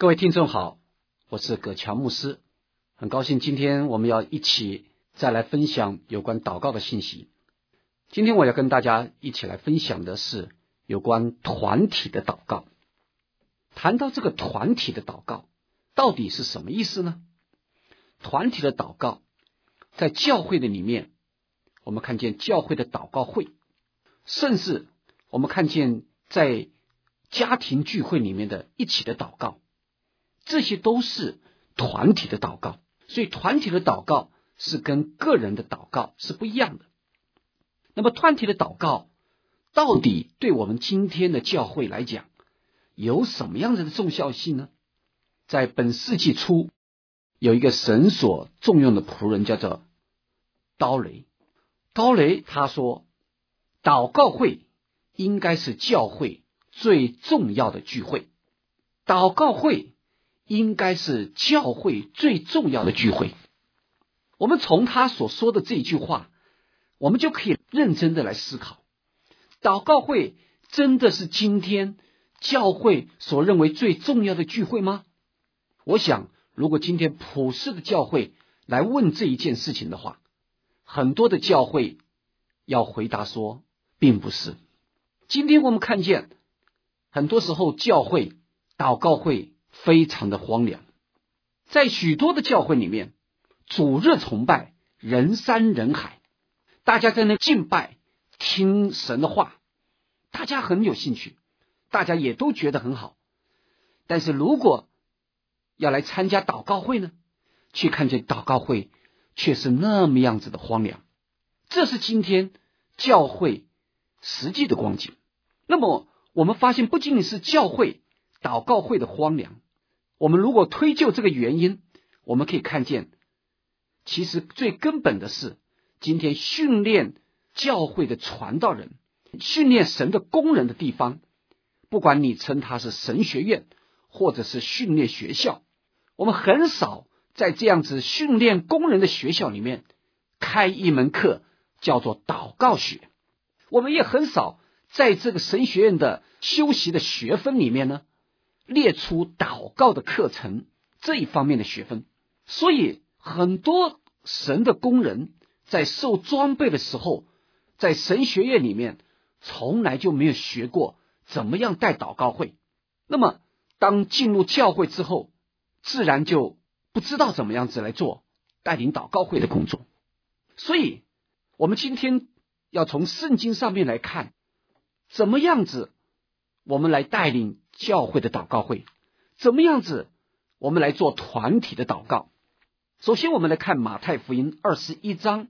各位听众好，我是葛乔牧师，很高兴今天我们要一起再来分享有关祷告的信息。今天我要跟大家一起来分享的是有关团体的祷告。谈到这个团体的祷告，到底是什么意思呢？团体的祷告，在教会的里面，我们看见教会的祷告会，甚至我们看见在家庭聚会里面的一起的祷告，这些都是团体的祷告。所以团体的祷告是跟个人的祷告是不一样的。那么团体的祷告到底对我们今天的教会来讲有什么样子的重要性呢？在本世纪初，有一个神所重用的仆人叫做刀雷。刀雷他说，祷告会应该是教会最重要的聚会。祷告会应该是教会最重要的聚会。我们从他所说的这句话，我们就可以认真的来思考，祷告会真的是今天教会所认为最重要的聚会吗？我想如果今天普世的教会来问这一件事情的话，很多的教会要回答说并不是。今天我们看见很多时候教会祷告会非常的荒凉，在许多的教会里面，主日崇拜人山人海，大家在那敬拜听神的话，大家很有兴趣，大家也都觉得很好。但是如果要来参加祷告会呢，去看见祷告会却是那么样子的荒凉。这是今天教会实际的光景。那么我们发现不仅仅是教会祷告会的荒凉，我们如果推究这个原因，我们可以看见其实最根本的是今天训练教会的传道人，训练神的工人的地方，不管你称它是神学院或者是训练学校，我们很少在这样子训练工人的学校里面开一门课叫做祷告学。我们也很少在这个神学院的修习的学分里面呢列出祷告的课程这一方面的学分。所以很多神的工人在受装备的时候，在神学院里面从来就没有学过怎么样带祷告会。那么当进入教会之后，自然就不知道怎么样子来做带领祷告会的工作。所以我们今天要从圣经上面来看，怎么样子我们来带领教会的祷告会，怎么样子我们来做团体的祷告。首先我们来看马太福音21章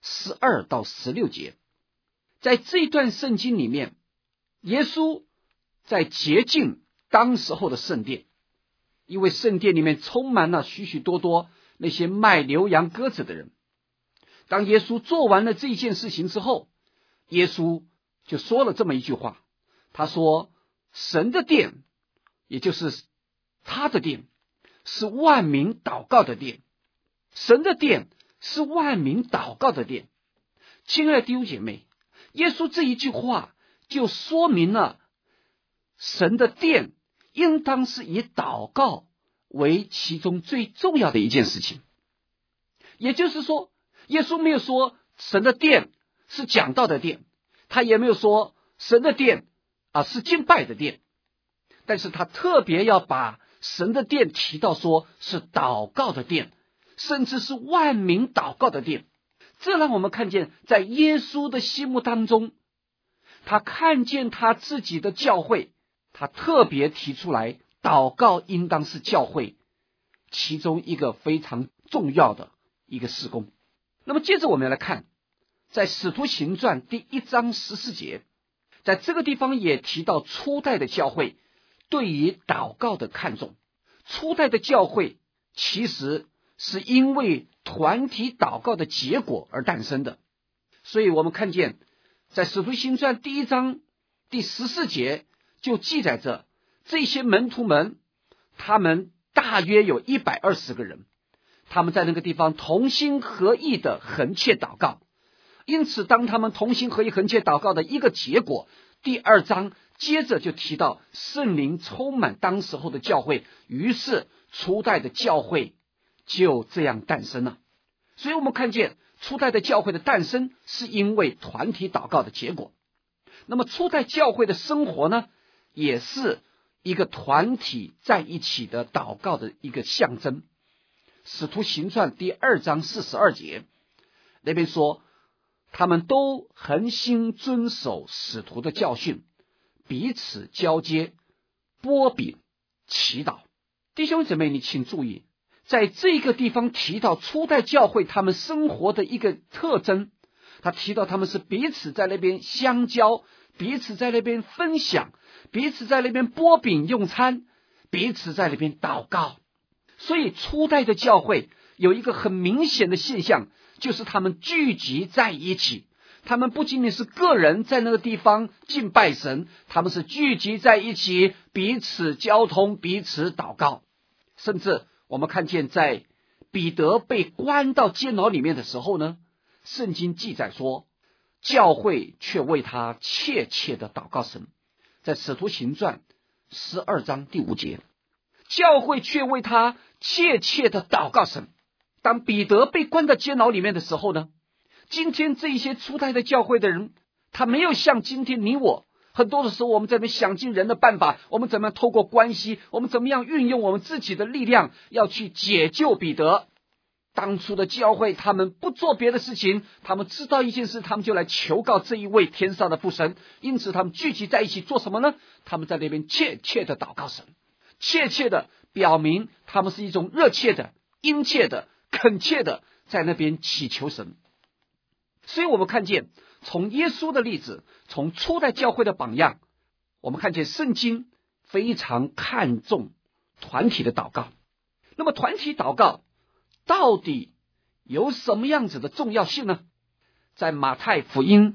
12到16节。在这一段圣经里面，耶稣在洁净当时候的圣殿，因为圣殿里面充满了许许多多那些卖牛羊鸽子的人。当耶稣做完了这件事情之后，耶稣就说了这么一句话，他说神的殿，也就是他的殿，是万民祷告的殿。神的殿是万民祷告的殿。亲爱的弟兄姐妹，耶稣这一句话就说明了神的殿应当是以祷告为其中最重要的一件事情。也就是说，耶稣没有说神的殿是讲道的殿，他也没有说神的殿是敬拜的殿，但是他特别要把神的殿提到说是祷告的殿，甚至是万民祷告的殿。这让我们看见在耶稣的心目当中，他看见他自己的教会，他特别提出来祷告应当是教会其中一个非常重要的一个事工。那么接着我们来看在使徒行传第1章14节，在这个地方也提到初代的教会对于祷告的看重。初代的教会其实是因为团体祷告的结果而诞生的。所以我们看见在使徒行传第1章第14节就记载着这些门徒们，他们大约有120个人，他们在那个地方同心合意的横切祷告。因此当他们同心合意横切祷告的一个结果，第2章接着就提到圣灵充满当时候的教会，于是初代的教会就这样诞生了。所以我们看见初代的教会的诞生是因为团体祷告的结果。那么初代教会的生活呢，也是一个团体在一起的祷告的一个象征。使徒行传第2章42节那边说，他们都恒心遵守使徒的教训，彼此交接，擘饼，祈祷。弟兄姊妹，你请注意，在这个地方提到初代教会他们生活的一个特征，他提到他们是彼此在那边相交，彼此在那边分享，彼此在那边擘饼用餐，彼此在那边祷告。所以初代的教会有一个很明显的现象，就是他们聚集在一起。他们不仅仅是个人在那个地方敬拜神，他们是聚集在一起，彼此交通，彼此祷告。甚至我们看见在彼得被关到监牢里面的时候呢，圣经记载说，教会却为他切切的祷告神。在使徒行传12章第5节，教会却为他切切的祷告神。当彼得被关到监牢里面的时候呢，今天这一些初代的教会的人，他没有像今天你我，很多的时候我们在那边想尽人的办法，我们怎么样透过关系，我们怎么样运用我们自己的力量要去解救彼得。当初的教会他们不做别的事情，他们知道一件事，他们就来求告这一位天上的父神。因此他们聚集在一起做什么呢？他们在那边切切的祷告神，切切的表明他们是一种热切的、殷切的、恳切的在那边祈求神。所以我们看见从耶稣的例子，从初代教会的榜样，我们看见圣经非常看重团体的祷告。那么团体祷告到底有什么样子的重要性呢？在马太福音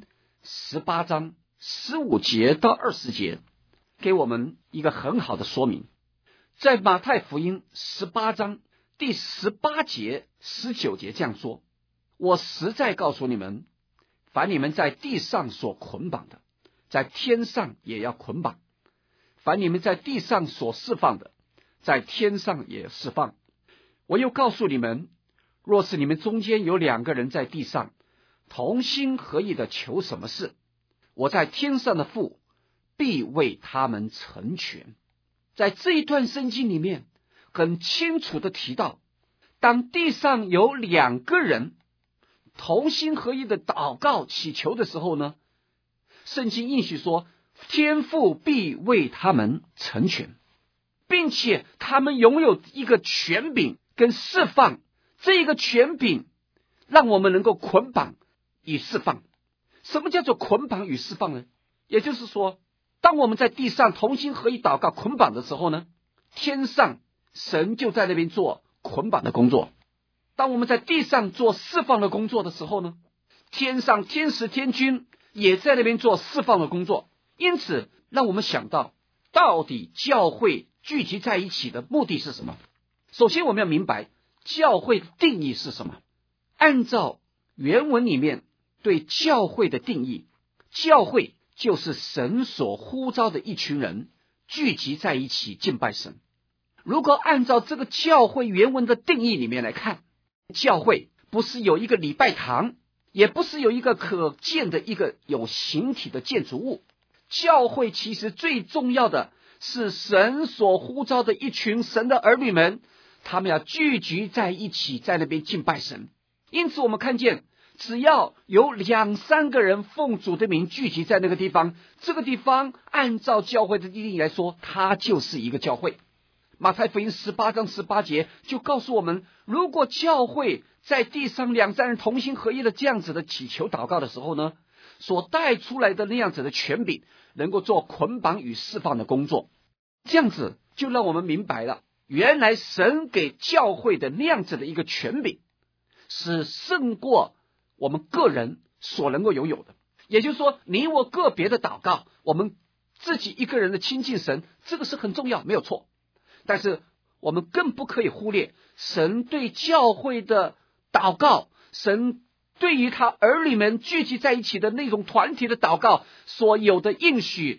18章15节到20节给我们一个很好的说明。在马太福音18章第18节19节这样说，我实在告诉你们，凡你们在地上所捆绑的，在天上也要捆绑；凡你们在地上所释放的，在天上也释放。我又告诉你们，若是你们中间有2个人在地上同心合意的求什么事，我在天上的父必为他们成全。在这一段圣经里面很清楚的提到，当地上有2个人同心合意的祷告祈求的时候呢，圣经应许说天父必为他们成全，并且他们拥有一个权柄跟释放。这个权柄让我们能够捆绑与释放。什么叫做捆绑与释放呢？也就是说，当我们在地上同心合意祷告捆绑的时候呢，天上神就在那边做捆绑的工作。当我们在地上做释放的工作的时候呢，天上天使天军也在那边做释放的工作。因此让我们想到，到底教会聚集在一起的目的是什么？首先我们要明白教会的定义是什么。按照原文里面对教会的定义，教会就是神所呼召的一群人聚集在一起敬拜神。如果按照这个教会原文的定义里面来看，教会不是有一个礼拜堂，也不是有一个可见的一个有形体的建筑物。教会其实最重要的是神所呼召的一群神的儿女们，他们要聚集在一起，在那边敬拜神。因此我们看见，只要有2、3个人奉主的名聚集在那个地方，这个地方按照教会的定义来说，它就是一个教会。马太福音18章18节就告诉我们，如果教会在地上2、3人同心合一的这样子的祈求祷告的时候呢，所带出来的那样子的权柄能够做捆绑与释放的工作。这样子就让我们明白了，原来神给教会的那样子的一个权柄是胜过我们个人所能够拥有的。也就是说，你我个别的祷告，我们自己一个人的亲近神，这个是很重要，没有错。但是我们更不可以忽略神对教会的祷告，神对于他儿女们聚集在一起的那种团体的祷告所有的应许，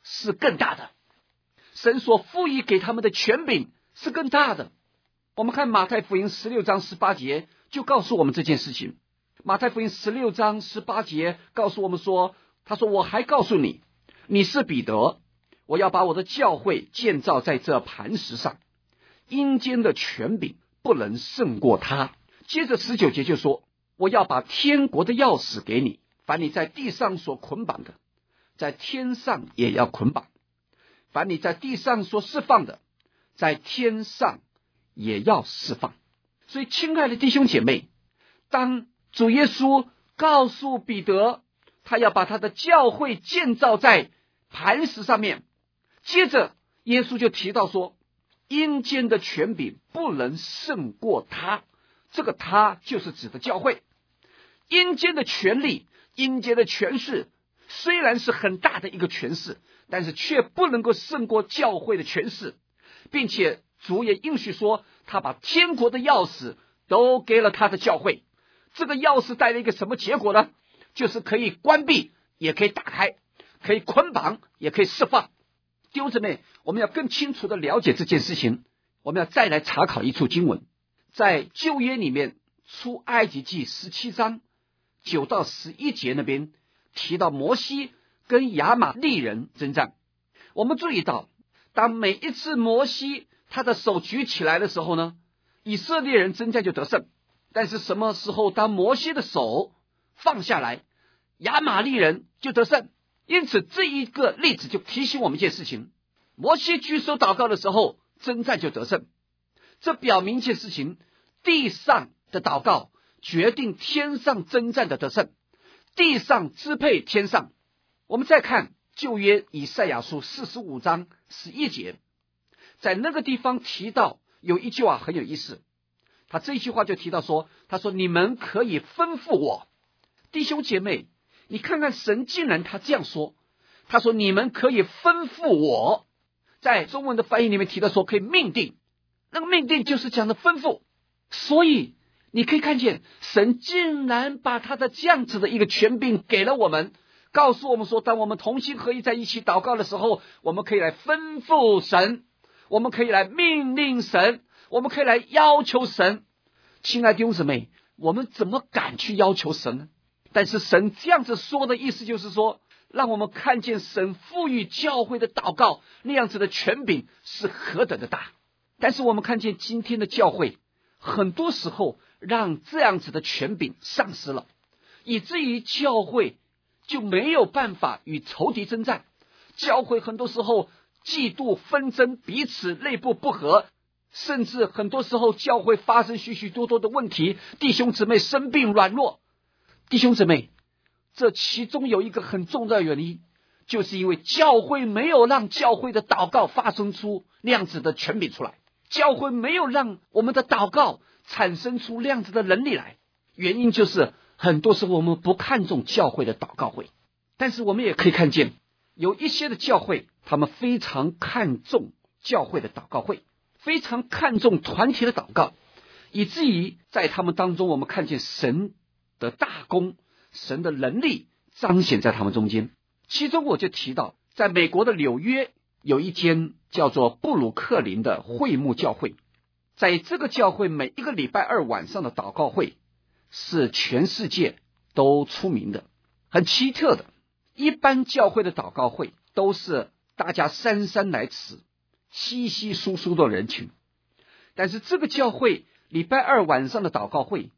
是更大的，神所赋予给他们的权柄是更大的。我们看马太福音16章18节就告诉我们这件事情。马太福音16章18节告诉我们说，他说我还告诉你，你是彼得，我要把我的教会建造在这磐石上，阴间的权柄不能胜过他。接着19节就说，我要把天国的钥匙给你，凡你在地上所捆绑的，在天上也要捆绑，凡你在地上所释放的，在天上也要释放。所以亲爱的弟兄姐妹，当主耶稣告诉彼得他要把他的教会建造在磐石上面，接着耶稣就提到说，阴间的权柄不能胜过他。这个他就是指的教会。阴间的权力，阴间的权势虽然是很大的一个权势，但是却不能够胜过教会的权势，并且主也应许说，他把天国的钥匙都给了他的教会。这个钥匙带来一个什么结果呢？就是可以关闭也可以打开，可以捆绑也可以释放。弟兄姊妹，我们要更清楚的了解这件事情，我们要再来查考一处经文，在旧约里面出埃及记17章9到11节那边提到摩西跟亚玛力人征战。我们注意到，当每一次摩西他的手举起来的时候呢，以色列人征战就得胜。但是什么时候当摩西的手放下来，亚玛力人就得胜。因此这一个例子就提醒我们一件事情，摩西举手祷告的时候征战就得胜。这表明一件事情，地上的祷告决定天上征战的得胜，地上支配天上。我们再看旧约以赛亚书45章11节，在那个地方提到有一句话很有意思，他这一句话就提到说，他说你们可以吩咐我。弟兄姐妹，你看看神竟然他这样说，他说你们可以吩咐我。在中文的翻译里面提到说可以命定，那个命定就是讲的吩咐。所以你可以看见神竟然把他的这样子的一个权柄给了我们，告诉我们说，当我们同心合一在一起祷告的时候，我们可以来吩咐神，我们可以来命令神，我们可以来要求神。亲爱的弟兄姊妹，我们怎么敢去要求神呢？但是神这样子说的意思就是说，让我们看见神赋予教会的祷告那样子的权柄是何等的大。但是我们看见今天的教会很多时候让这样子的权柄丧失了，以至于教会就没有办法与仇敌征战。教会很多时候嫉妒纷争，彼此内部不和，甚至很多时候教会发生许许多多的问题，弟兄姊妹生病软弱。弟兄姊妹，这其中有一个很重要的原因，就是因为教会没有让教会的祷告发生出那样子的权柄出来，教会没有让我们的祷告产生出那样子的能力来。原因就是很多时候我们不看重教会的祷告会。但是我们也可以看见有一些的教会，他们非常看重教会的祷告会，非常看重团体的祷告，以至于在他们当中我们看见神的大功，神的能力彰显在他们中间。其中我就提到，在美国的纽约有一间叫做布鲁克林的会幕教会，在这个教会每一个礼拜二晚上的祷告会是全世界都出名的，很奇特的。一般教会的祷告会都是大家姗姗来迟，稀稀疏疏的人群，但是这个教会礼拜二晚上的祷告会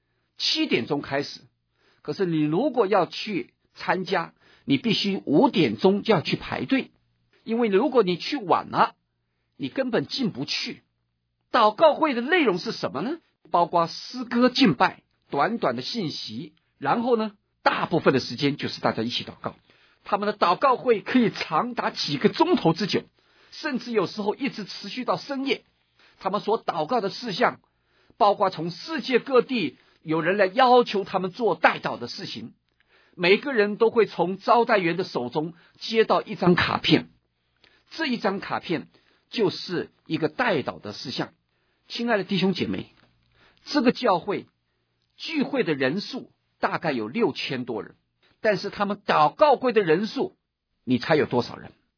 7点钟开始，可是你如果要去参加，你必须5点钟就要去排队，因为如果你去晚了，你根本进不去。祷告会的内容是什么呢？包括诗歌敬拜，短短的信息，然后呢，大部分的时间就是大家一起祷告。他们的祷告会可以长达几个钟头之久，甚至有时候一直持续到深夜。他们所祷告的事项包括从世界各地有人来要求他们做代祷的事情，每个人都会从招待员的手中接到一张卡片，这一张卡片就是一个代祷的事项。亲爱的弟兄姐妹，这个教会聚会的人数大概有6000多人，但是他们祷告会的人数，你猜有多少人？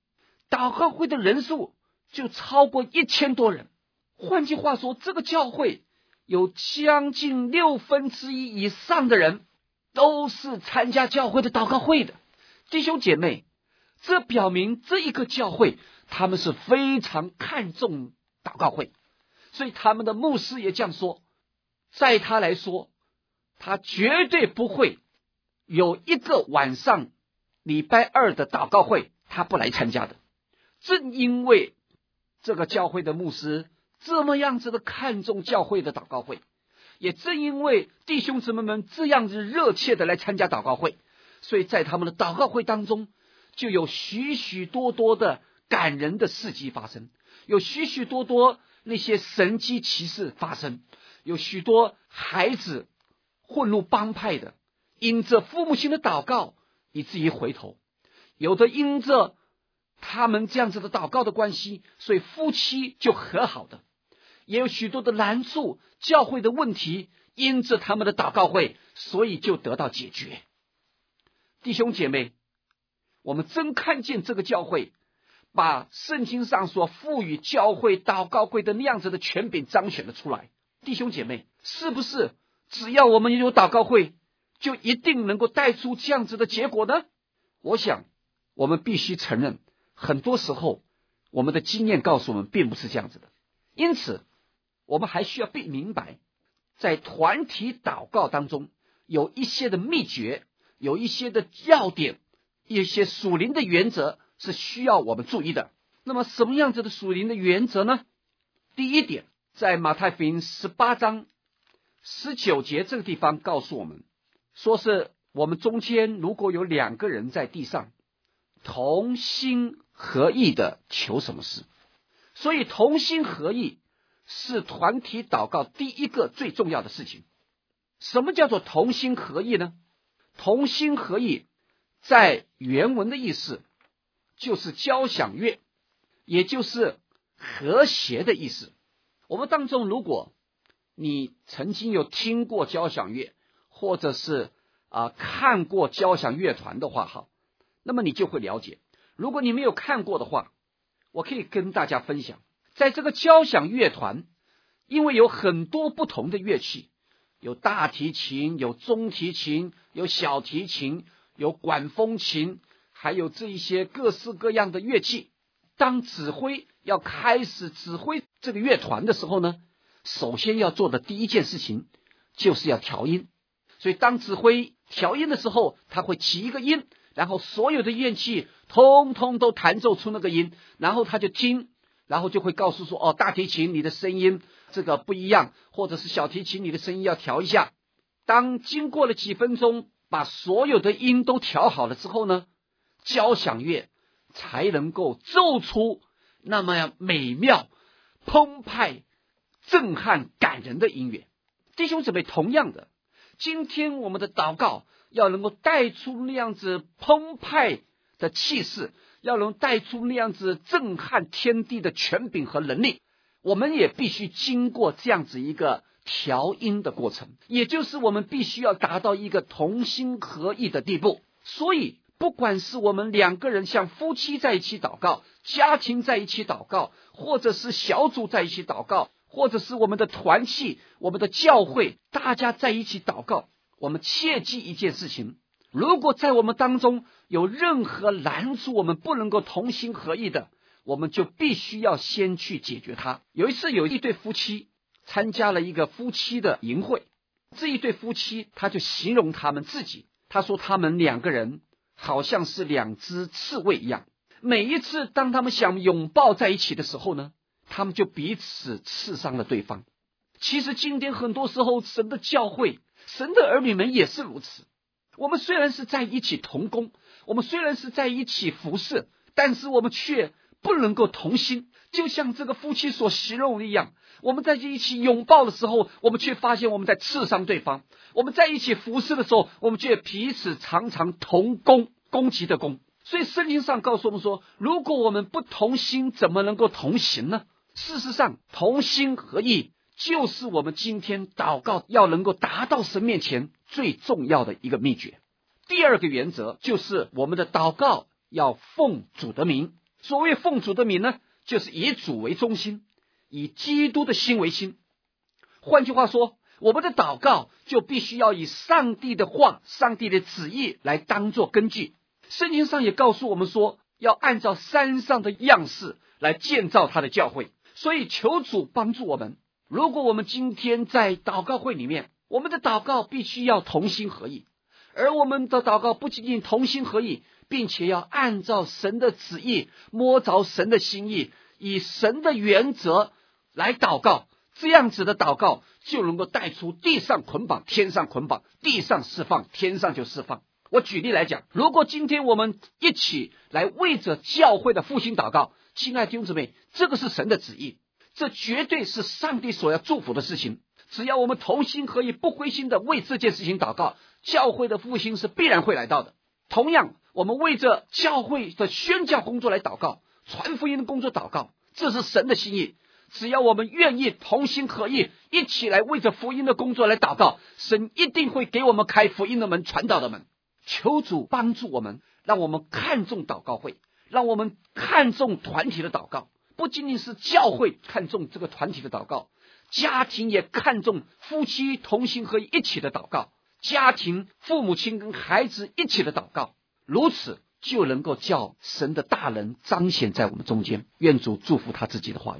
祷告会的人数就超过1000多人。换句话说，这个教会有将近1/6以上的人都是参加教会的祷告会的。弟兄姐妹，这表明这一个教会他们是非常看重祷告会，所以他们的牧师也这样说，在他来说，他绝对不会有一个晚上礼拜二的祷告会他不来参加的。正因为这个教会的牧师这么样子的看重教会的祷告会，也正因为弟兄姊妹们这样子热切的来参加祷告会，所以在他们的祷告会当中就有许许多多的感人的事迹发生，有许许多多那些神迹奇事发生，有许多孩子混入帮派的因着父母亲的祷告以至于回头，有的因着他们这样子的祷告的关系，所以夫妻就和好的，也有许多的难处，教会的问题因着他们的祷告会，所以就得到解决。弟兄姐妹，我们真看见这个教会把圣经上所赋予教会祷告会的那样子的权柄彰显了出来。弟兄姐妹，是不是只要我们有祷告会就一定能够带出这样子的结果呢？我想我们必须承认，很多时候我们的经验告诉我们并不是这样子的。因此我们还需要明白，在团体祷告当中有一些的秘诀，有一些的要点，一些属灵的原则是需要我们注意的。那么什么样子的属灵的原则呢？第一点，在马太福音18章19节这个地方告诉我们，说是我们中间如果有2个人在地上同心合意的求什么事。所以同心合意是团体祷告第一个最重要的事情。什么叫做同心合意呢？同心合意在原文的意思就是交响乐，也就是和谐的意思。我们当中如果你曾经有听过交响乐，或者是看过交响乐团的话，那么你就会了解。如果你没有看过的话，我可以跟大家分享，在这个交响乐团，因为有很多不同的乐器，有大提琴，有中提琴，有小提琴，有管风琴，还有这一些各式各样的乐器。当指挥要开始指挥这个乐团的时候呢，首先要做的第一件事情就是要调音。所以当指挥调音的时候，他会起一个音，然后所有的乐器通通都弹奏出那个音，然后他就听，然后就会告诉说，大提琴你的声音这个不一样，或者是小提琴你的声音要调一下。当经过了几分钟，把所有的音都调好了之后呢，交响乐才能够奏出那么样美妙、澎湃、震撼、感人的音乐。弟兄姊妹，同样的，今天我们的祷告要能够带出那样子澎湃的气势，要能带出那样子震撼天地的权柄和能力，我们也必须经过这样子一个调音的过程，也就是我们必须要达到一个同心合意的地步。所以不管是我们2个人像夫妻在一起祷告，家庭在一起祷告，或者是小组在一起祷告，或者是我们的团契，我们的教会，大家在一起祷告，我们切记一件事情，如果在我们当中有任何拦阻我们不能够同心合意的，我们就必须要先去解决它。有一次有一对夫妻参加了一个夫妻的营会，这一对夫妻他就形容他们自己，他说他们2个人好像是2只刺猬一样，每一次当他们想拥抱在一起的时候呢，他们就彼此刺伤了对方。其实今天很多时候神的教会，神的儿女们也是如此。我们虽然是在一起同工，我们虽然是在一起服侍，但是我们却不能够同心。就像这个夫妻所形容的一样，我们在一起拥抱的时候，我们却发现我们在刺伤对方；我们在一起服侍的时候，我们却彼此常常同工，攻击的攻。所以圣经上告诉我们说，如果我们不同心，怎么能够同行呢？事实上，同心合意就是我们今天祷告要能够达到神面前最重要的一个秘诀。第二个原则就是我们的祷告要奉主的名。 所谓奉主的名呢，就是以主为中心，以基督的心为心。换句话说，我们的祷告就必须要以上帝的话、上帝的旨意来当作根据。圣经上也告诉我们说，要按照山上的样式来建造他的教会。所以求主帮助我们，如果我们今天在祷告会里面，我们的祷告必须要同心合意，而我们的祷告不仅仅同心合意，并且要按照神的旨意，摸着神的心意，以神的原则来祷告。这样子的祷告就能够带出地上捆绑天上捆绑，地上释放天上就释放。我举例来讲，如果今天我们一起来为着教会的复兴祷告，亲爱的弟兄姊妹，这个是神的旨意，这绝对是上帝所要祝福的事情。只要我们同心合意，不灰心的为这件事情祷告，教会的复兴是必然会来到的。同样，我们为着教会的宣教工作来祷告，传福音的工作祷告，这是神的心意。只要我们愿意同心合意，一起来为着福音的工作来祷告，神一定会给我们开福音的门，传道的门。求主帮助我们，让我们看重祷告会，让我们看重团体的祷告。不仅仅是教会看重这个团体的祷告，家庭也看重夫妻同心合意一起的祷告，家庭父母亲跟孩子一起的祷告，如此就能够叫神的大能彰显在我们中间。愿主祝福他自己的话语。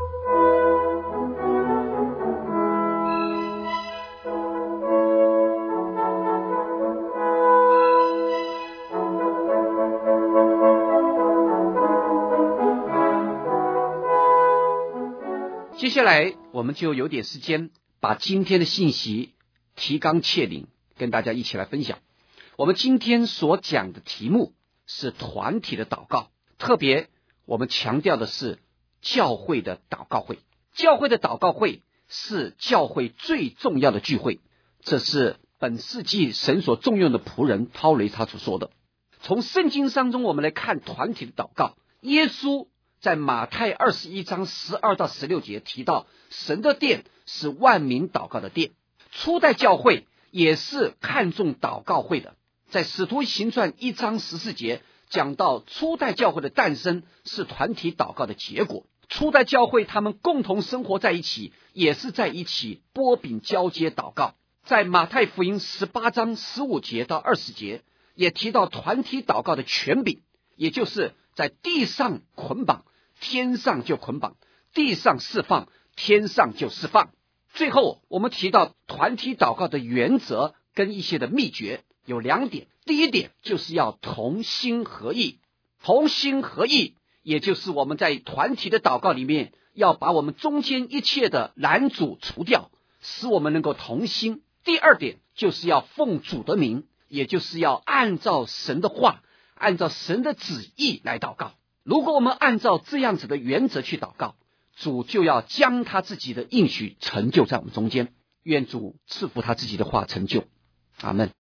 接下来我们就有点时间把今天的信息提纲挈领跟大家一起来分享。我们今天所讲的题目是团体的祷告，特别我们强调的是教会的祷告会。教会的祷告会是教会最重要的聚会，这是本世纪神所重用的仆人涛雷他所说的。从圣经当中我们来看团体的祷告，耶稣在马太21章12到16节提到，神的殿是万民祷告的殿。初代教会也是看重祷告会的，在使徒行传1章14节讲到，初代教会的诞生是团体祷告的结果。初代教会他们共同生活在一起，也是在一起拨饼交接祷告。在马太福音18章15节到20节也提到团体祷告的权柄，也就是在地上捆绑天上就捆绑，地上释放天上就释放。最后我们提到团体祷告的原则跟一些的秘诀有2点。第一点就是要同心合意。同心合意也就是我们在团体的祷告里面要把我们中间一切的拦阻除掉，使我们能够同心。第二点就是要奉主的名，也就是要按照神的话，按照神的旨意来祷告。如果我们按照这样子的原则去祷告，主就要将他自己的应许成就在我们中间。愿主赐福他自己的话成就。阿们。